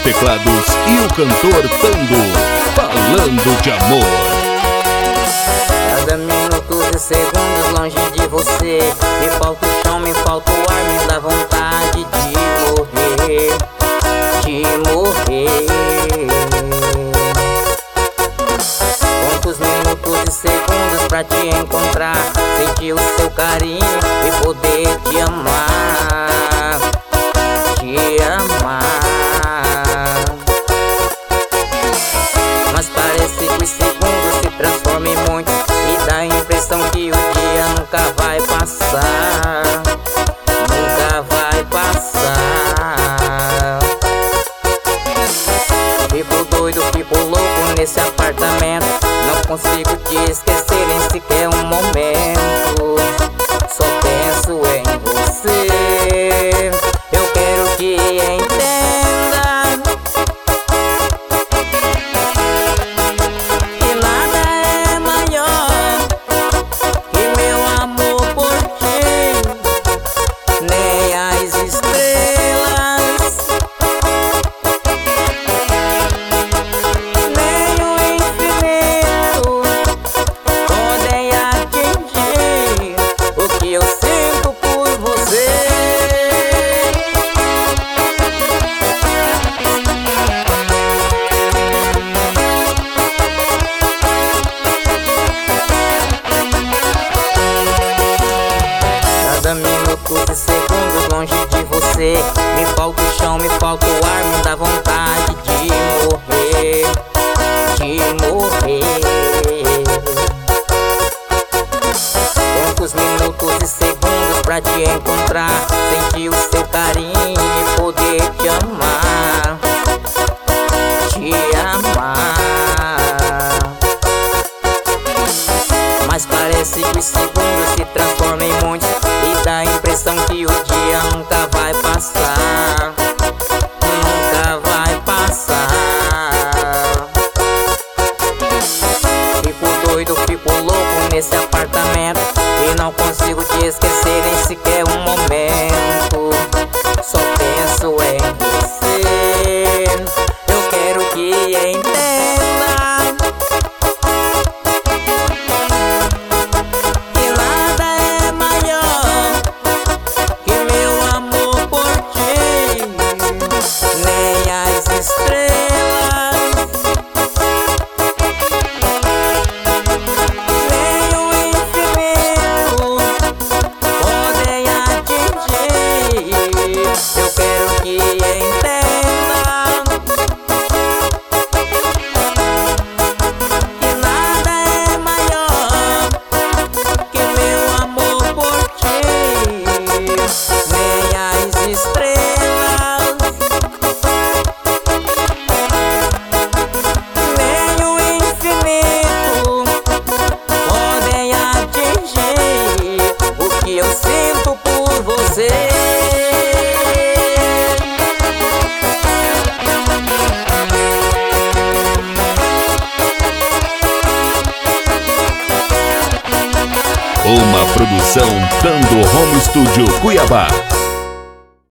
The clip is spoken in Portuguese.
teclados e o cantor Tando, falando de amor. Cada minuto e segundos longe de você, me falta o chão, me falta o ar, me dá vontade de morrer. Quantos minutos e segundos pra te encontrar, sentir o seu carinho e poder te amar, te amar. Mas parece que os segundos se transformam em muitos e dá a impressão que o dia nunca vai passar, nunca vai passar. Fico doido, fico louco nesse apartamento, não consigo te esquecer nem sequer um momento. Só penso em você, eu quero que entenda que nada é maior que meu amor por ti, nem as estrelas, nem o infinito podem atingir o que eu sinto por você. Cada minuto e segundos longe de você, me falta o chão, me falta o ar, me dá vontade de morrer, de morrer. Quantos minutos e segundos pra te encontrar, sentir o seu carinho e poder te amar, te amar. Mas parece que os segundos se transformam em muitos e dá a impressão que o dia nunca vai passar, nunca vai passar. Fico doido, fico louco nesse apartamento e não consigo te esquecer nem sequer um momento. Só penso em você, eu quero que entenda que nada é maior que meu amor por ti, nem as estrelas, nem o infinito podem atingir. Eu quero que entenda que nada é maior que meu amor por ti, nem as estrelas, nem o infinito podem atingir o que eu sinto por você. Uma produção Tando Home Studio Cuiabá.